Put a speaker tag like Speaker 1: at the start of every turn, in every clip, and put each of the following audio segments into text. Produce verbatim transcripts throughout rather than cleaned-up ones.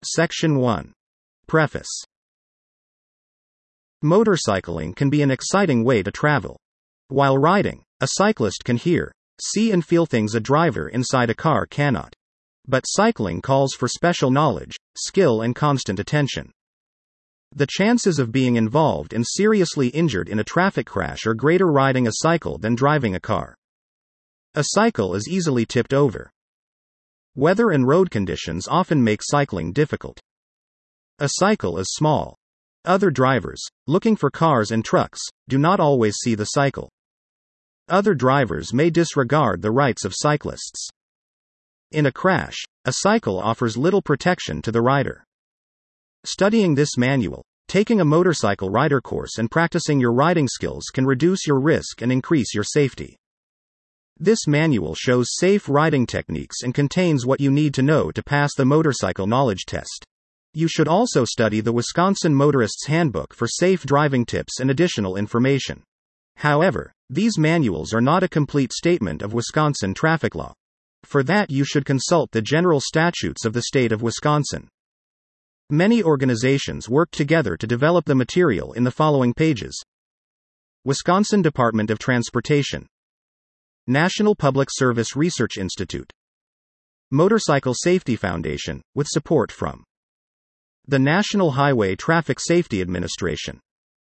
Speaker 1: Section one. Preface. Motorcycling can be an exciting way to travel. While riding, a cyclist can hear, see and feel things a driver inside a car cannot. But cycling calls for special knowledge, skill and constant attention. The chances of being involved and seriously injured in a traffic crash are greater riding a cycle than driving a car. A cycle is easily tipped over. Weather and road conditions often make cycling difficult. A cycle is small. Other drivers, looking for cars and trucks, do not always see the cycle. Other drivers may disregard the rights of cyclists. In a crash, a cycle offers little protection to the rider. Studying this manual, taking a motorcycle rider course and practicing your riding skills can reduce your risk and increase your safety. This manual shows safe riding techniques and contains what you need to know to pass the motorcycle knowledge test. You should also study the Wisconsin Motorist's Handbook for safe driving tips and additional information. However, these manuals are not a complete statement of Wisconsin traffic law. For that, you should consult the general statutes of the state of Wisconsin. Many organizations work together to develop the material in the following pages: Wisconsin Department of Transportation, National Public Service Research Institute, Motorcycle Safety Foundation, with support from the National Highway Traffic Safety Administration.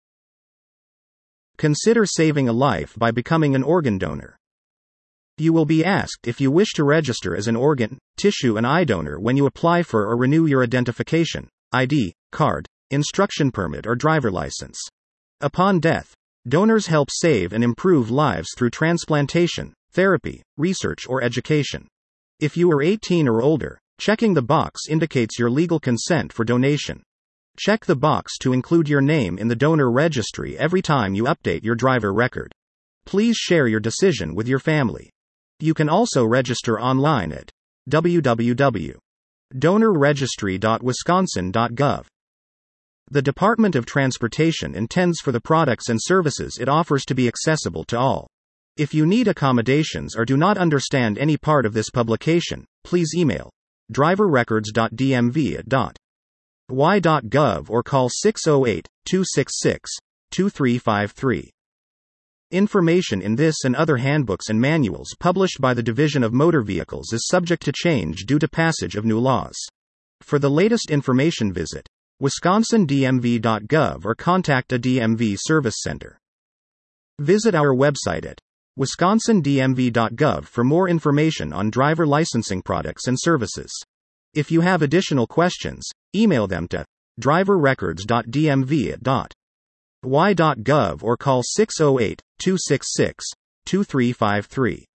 Speaker 1: Consider saving a life by becoming an organ donor. You will be asked if you wish to register as an organ, tissue and eye donor when you apply for or renew your identification, I D, card, instruction permit or driver license. Upon death, donors help save and improve lives through transplantation, therapy, research or education. If you are eighteen or older, checking the box indicates your legal consent for donation. Check the box to include your name in the donor registry every time you update your driver record. Please share your decision with your family. You can also register online at w w w dot donor registry dot wisconsin dot gov. The Department of Transportation intends for the products and services it offers to be accessible to all. If you need accommodations or do not understand any part of this publication, please email driver records dot d m v at y dot gov or call six oh eight, two six six, two three five three. Information in this and other handbooks and manuals published by the Division of Motor Vehicles is subject to change due to passage of new laws. For the latest information, visit wisconsin d m v dot gov or contact a D M V service center. Visit our website at wisconsin d m v dot gov for more information on driver licensing products and services. If you have additional questions, email them to driver records dot d m v at y dot gov or call six oh eight, two six six, two three five three.